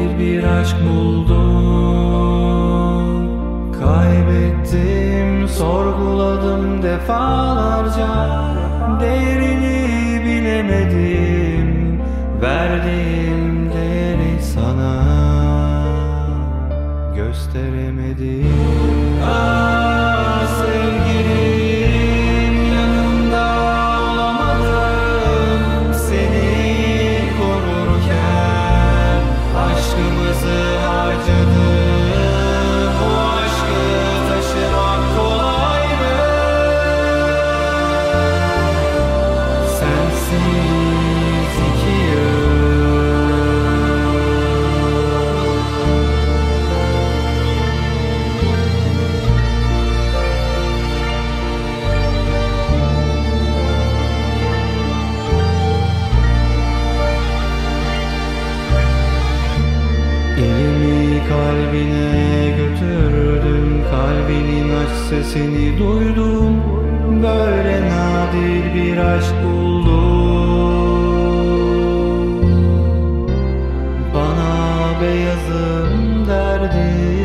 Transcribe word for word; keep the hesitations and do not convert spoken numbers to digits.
nadir bir aşk buldum. Kaybettim, sorguladım defalarca, değerini bilemedim, verdiğim değeri sana gösteremedim. Ah sevgilim, yanımda olamadım, seni korurken aşkımızı harcadım. Bu aşkı taşımak kolay mı? Sensiz iki yıl. Elimi kalbine götürdüm, kalbinin aç sesini duydum. Böyle nadir bir aşk buldum. Bana beyazım derdi,